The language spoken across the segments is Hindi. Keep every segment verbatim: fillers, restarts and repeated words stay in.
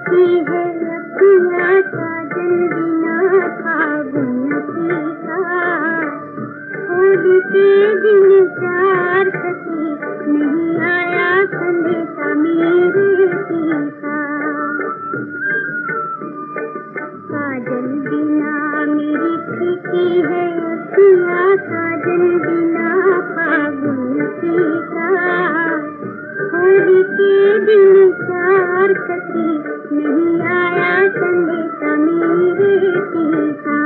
फीकी है अखियाँ साजन बिना फागुन फीका। होली के दिन चार सखी नहीं आया संदेशा मेरे पीका। काजल बिना मेरी फीकी है अखियाँ साजन बिना फागुन फीका। होली के दिन चार सखी नहीं आया संदेशा मेरे पीका।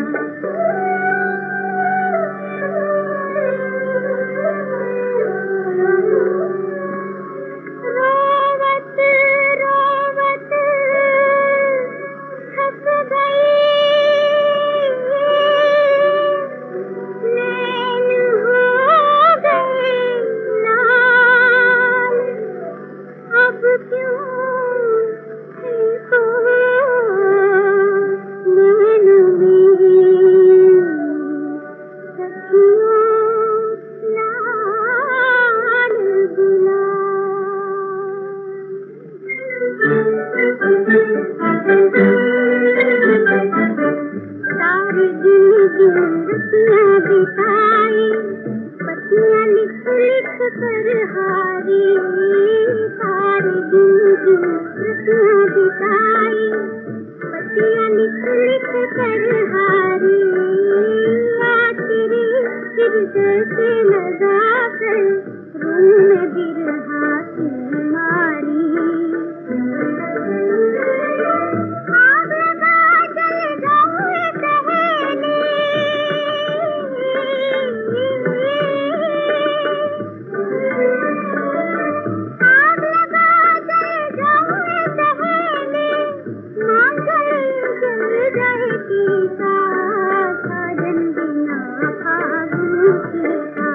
रोवत रोवत थक गई, नैन हो गए लाल। अब क्यों देखो नैनों में सखियों लाल गुलाल। सारे दिन दिन रतियाँ बिताई, पतियाँ लिख लिख कर हारी। सारे दिन दिन रतियाँ बिताई, पतियाँ लिख लिख कर हारी। आ तेरे हृदय से लगा कर रूह में बिरहा की मारी। आग लगा जल जाऊँ सहेली, आग लगा जल जाऊँ सहेली, मांगल जल जाए पीका। साजन बिना फागुन फीका।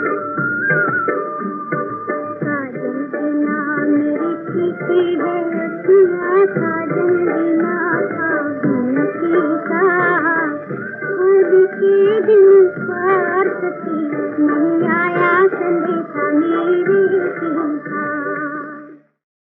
साजन बिना मेरी फीकी है अखियाँ साजन बिना फागुन फीका। होली के दिन चार सखी नहीं